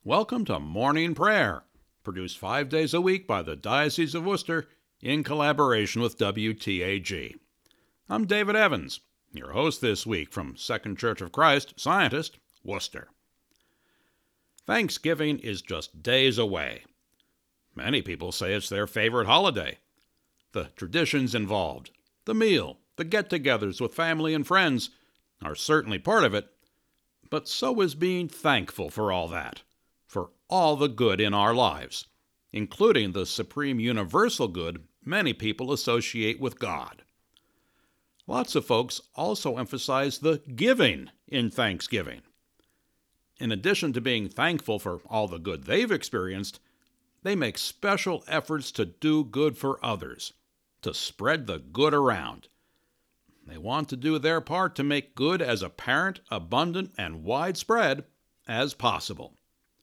Welcome to Morning Prayer, produced 5 days a week by the Diocese of Worcester in collaboration with WTAG. I'm David Evans, your host this week from Second Church of Christ, Scientist, Worcester. Thanksgiving is just days away. Many people say it's their favorite holiday. The traditions involved, the meal, the get-togethers with family and friends are certainly part of it, but so is being thankful for all that, for all the good in our lives, including the supreme universal good many people associate with God. Lots of folks also emphasize the giving in Thanksgiving. In addition to being thankful for all the good they've experienced, they make special efforts to do good for others, to spread the good around. They want to do their part to make good as apparent, abundant, and widespread as possible.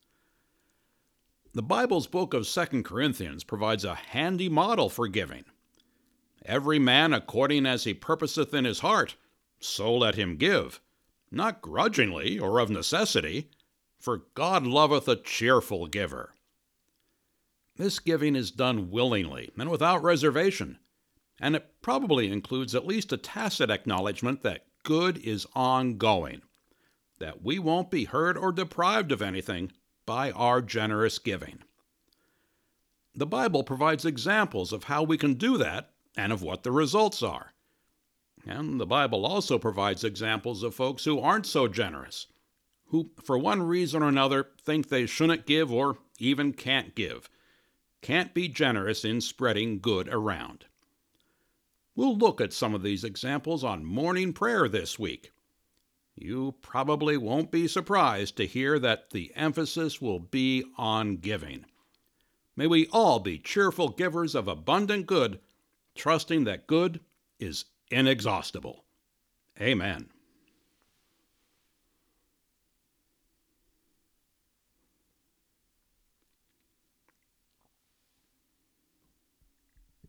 The Bible's book of 2 Corinthians provides a handy model for giving. Every man according as he purposeth in his heart, so let him give, not grudgingly or of necessity, for God loveth a cheerful giver. This giving is done willingly and without reservation, and it probably includes at least a tacit acknowledgement that good is ongoing, that we won't be hurt or deprived of anything by our generous giving. The Bible provides examples of how we can do that and of what the results are. And the Bible also provides examples of folks who aren't so generous, who for one reason or another think they shouldn't give or even can't give, can't be generous in spreading good around. We'll look at some of these examples on morning prayer this week. You probably won't be surprised to hear that the emphasis will be on giving. May we all be cheerful givers of abundant good, trusting that good is inexhaustible. Amen.